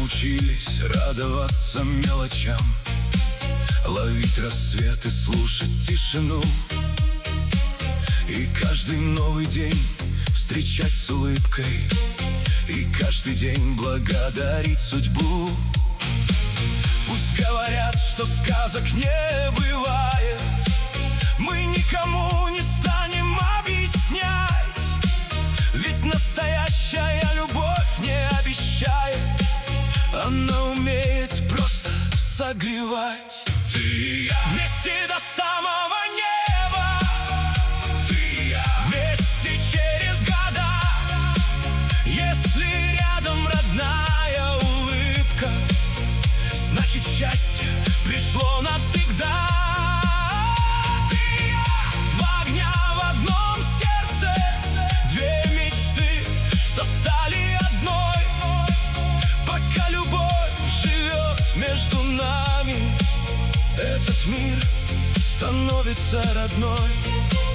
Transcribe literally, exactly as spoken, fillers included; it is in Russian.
научились радоваться мелочам, ловить рассвет и слушать тишину, и каждый новый день встречать с улыбкой, и каждый день благодарить судьбу. Пусть говорят, что сказок не бывает, мы никому не станем объяснять, ведь настоящая любовь не обещает, она умеет просто согревать. Ты и я вместе до самого неба, ты и я вместе через года. Если рядом родная улыбка, значит счастье пришло навсегда. Ты и я, два огня в одном сердце, две мечты, что стали одной. Пока любовь живет между нами, этот мир становится родной.